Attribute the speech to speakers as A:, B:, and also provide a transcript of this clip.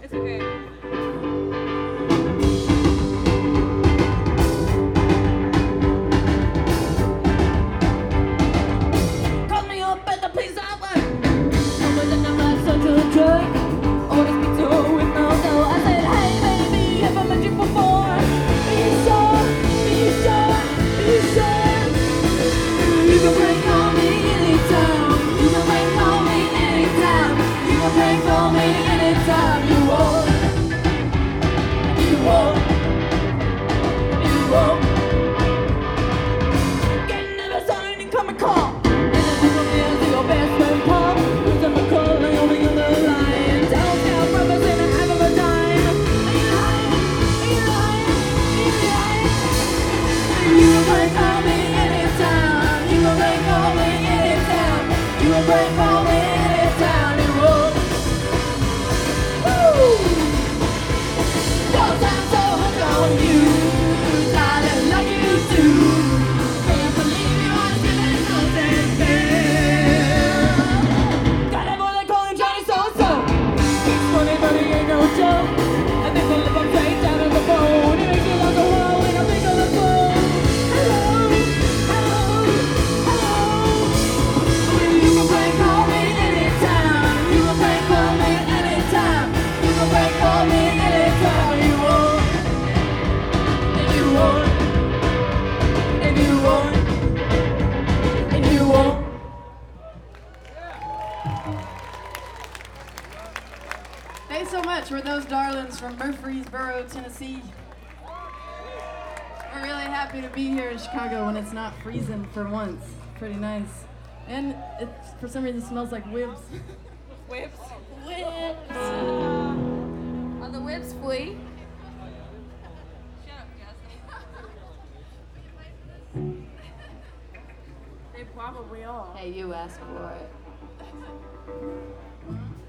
A: It's okay.
B: Call me up at the police outlet. Always in the back, such a jerk. Always be too with no dough. I said, hey baby, have I met you before? Are you sure? Are you sure? Are you sure? You can prank call me anytime. You can prank call me anytime. You can prank call me anytime. You want. You want. You want. Getting in a sign and come and call. And then you come here to your best friend Paul. Who's on the call and you'll be on the line. Tell scout brothers in a heck of a time. Are you lying? Are you lying? Are you lying? You can prank call me anytime. You can prank call me anytime. You can prank call me anytime. You will. Woo! 'Cause I'm so hooked on you, darling, like you do. Can't believe you are feeling something there. Got a boy that call him Johnny So-So. He's funny, but he ain't no joke. I think I'll live upside down on the phone. He makes me like a wow when I think on the phone. Hello, hello, hello. You can prank call me anytime. You can prank call me anytime. You can prank call me anytime you want. If you want. If you want. If you want.
C: Thanks so much. We're those darlings from Murfreesboro, Tennessee. We're really happy to be here in Chicago when it's not freezing for once. Pretty nice. And it, for some reason, smells like whips.
A: Whips.
B: Whips.
A: Are the whips flea? Shut up, Jasmine. They probably are.
B: Hey, you asked for it.